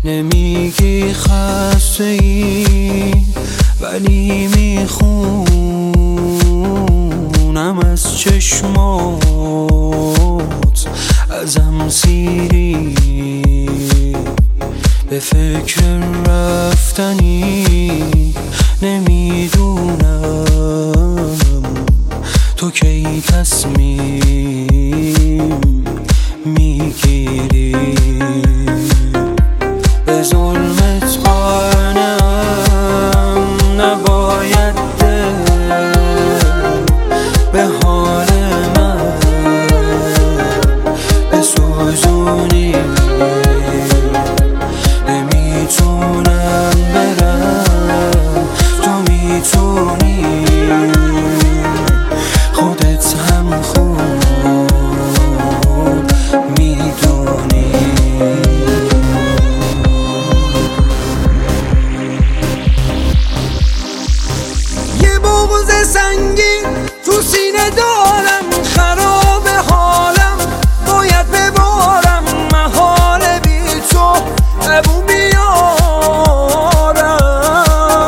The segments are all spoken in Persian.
نمیگی خسته ای ولی میخونم از چشمات ازم سیری، به فکر رفتنی نمیدونم تو کی تصمیم میگیری. به ظلمت قانم نباید دل به حال من بسوزونی، نمیتونم برم تو میتونی، خودت هم خوب میدونی. یه بغض سنگین تو سینه دارم، خراب حالم باید ببارم، محال بی تو ابو بیارم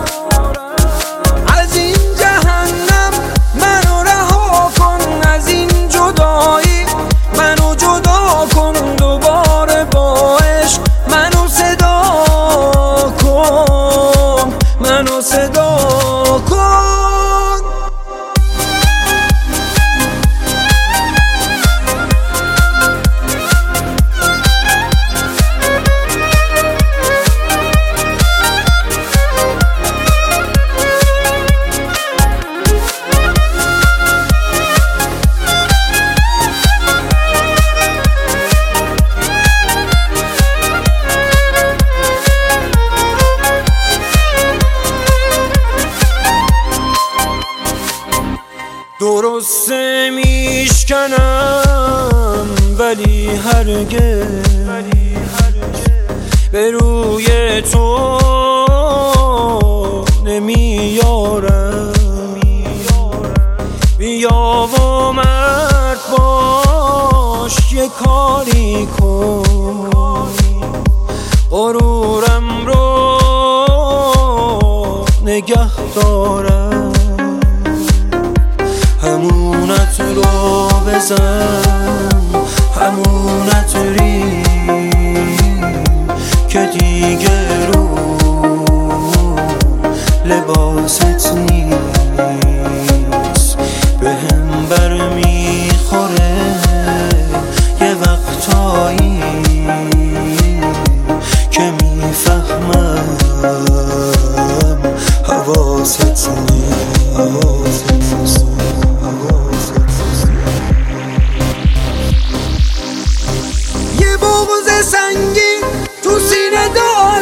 از این جهنم. منو رها کن از این جدایی، منو جدا کن دوباره با عشق، منو صدا کن، منو صدا کن. درسته میشکنم ولی هرگز به روی تو نمیارم. بیا و مرد باش یه کاری کن، غرورم رو نگه دارم، همونت رو بزن همونت ری که دیگه رو لباست نیست. به هم بر میخوره یه وقتایی که میفهمم حواست نیست. یه بغض سنگین تو سینه دارم،